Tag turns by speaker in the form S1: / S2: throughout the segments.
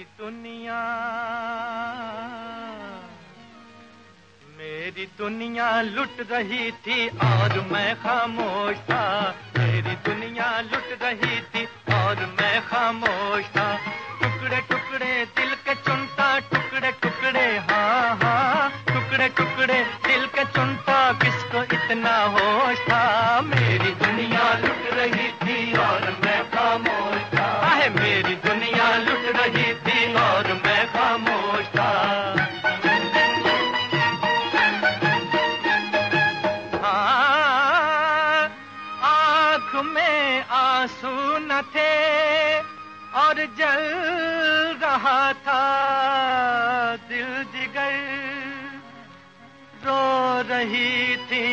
S1: मेरी दुनिया लुट रही थी और मैं खामोश था। मेरी दुनिया लुट रही थी और मैं खामोश था। टुकड़े टुकड़े दिल के चुनता, टुकड़े टुकड़े हाँ हाँ, टुकड़े टुकड़े दिल के चुनता, किसको इतना होश था। मेरी दुनिया लुट रही थी और मैं खामोश था। मेरी दुनिया लुट रही थी और मैं खामोश था। में आंसू न थे और जल रहा था दिल जिगर, रो रही थी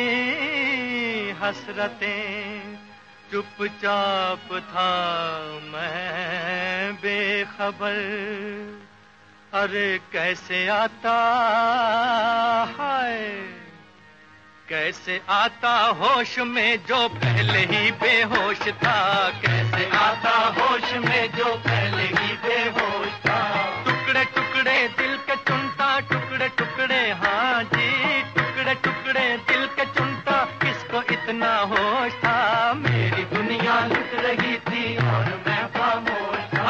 S1: हसरतें, चुपचाप था मैं बेखबर। अरे कैसे आता है, कैसे आता होश में जो पहले ही बेहोश था। कैसे आता होश में जो पहले ही बेहोश था। टुकड़े टुकड़े दिल के चुनता, टुकड़े टुकड़े हाँ जी, टुकड़े टुकड़े दिल के चुनता, किसको इतना होश था। मेरी दुनिया लुट रही थी और मैं खामोश था।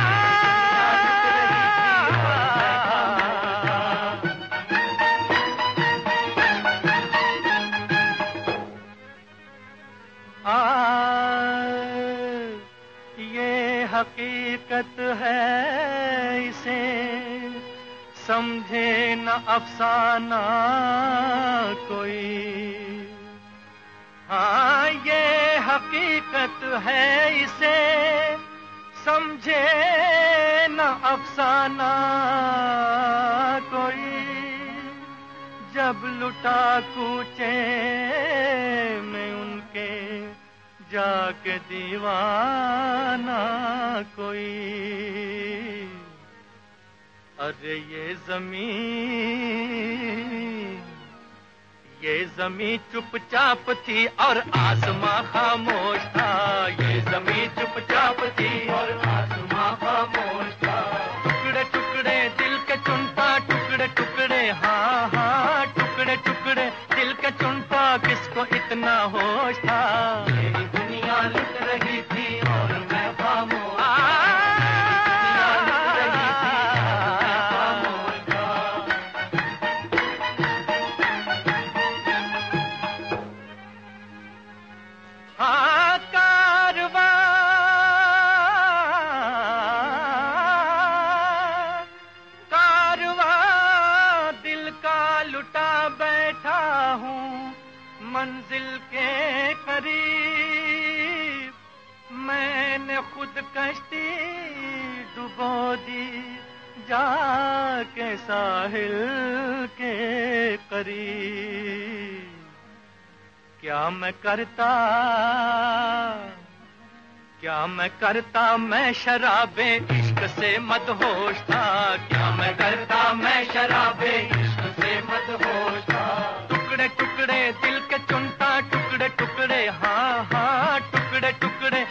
S1: ये हकीकत है, इसे समझे न अफसाना कोई। हाँ ये हकीकत है, इसे समझे न अफसाना कोई। जब लुटा कूचे में उनके जाके दीवाना कोई। अरे ये ज़मीं चुपचाप थी और आसमां खामोश था। ये ज़मीं चुपचाप थी और आसमां खामोश था। टुकड़े टुकड़े दिल के चुनता, टुकड़े टुकड़े हाँ हाँ, टुकड़े टुकड़े दिल के चुनता, किसको इतना होश था। मेरी दुनिया लुट रही थी और मैं खामोश था। हाँ कारवां दिल का लुटा बैठा हूँ मंजिल के करीब। मैंने खुद कश्ती डुबो दी जाके साहिल के करीब। क्या मैं करता मैं शराबे इश्क से मदहोश था। क्या मैं करता मैं शराबे इश्क से मदहोश था। टुकड़े टुकड़े दिल के चुनता, टुकड़े टुकड़े हाँ हाँ, टुकड़े टुकड़े